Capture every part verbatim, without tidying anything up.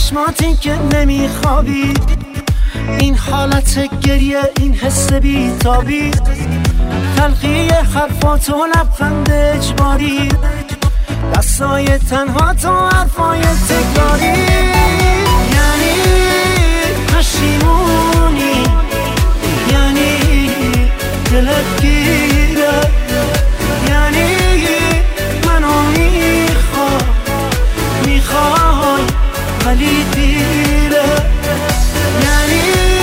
چشماتی که نمیخوابی، این حالت گریه، این حس بیتابی، تلخی حرفات و لبخند اجباری، دستای تنها تو حرفای تکراری. یعنی پشیمونی، یعنی دلت گیره، یعنی منو میخوای میخوای ولی دیره. یعنی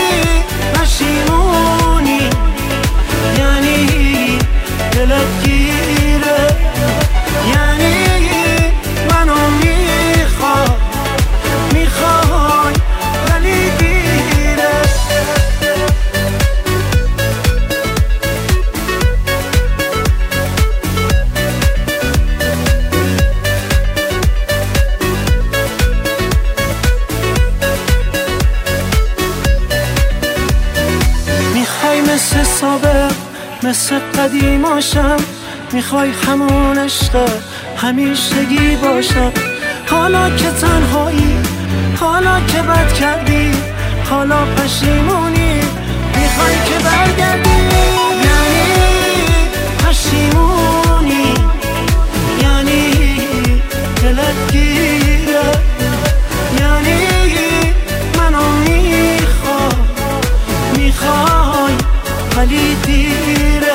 پشیمونی، یعنی دلت گیره، یعنی منو میخوای میخوای ولی دیره. میخوای مثل سابق، مثل قدیماشم، میخوای همون عشق همیشگی باشم. حالا که تنهایی، حالا که بد کردی، حالا پشیمونی، میخوای که برگردی. یعنی پشیمونی، یعنی دلت گیره، یعنی منو میخوای میخوای ولی دیره.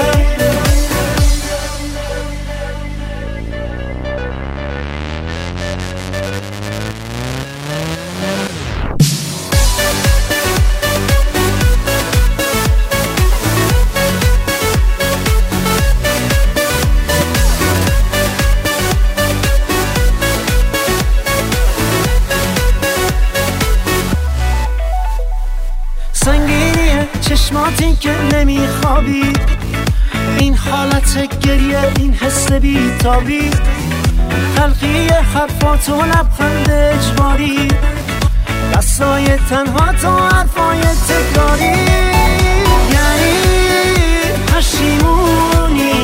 سنگینیه چشماتی که نمیخوابی، این حالت گریه، این حس بیتابی، تلخی حرفات و لبخند اجباری، دستای تنها تو حرفای تکراری. یعنی پشیمونی،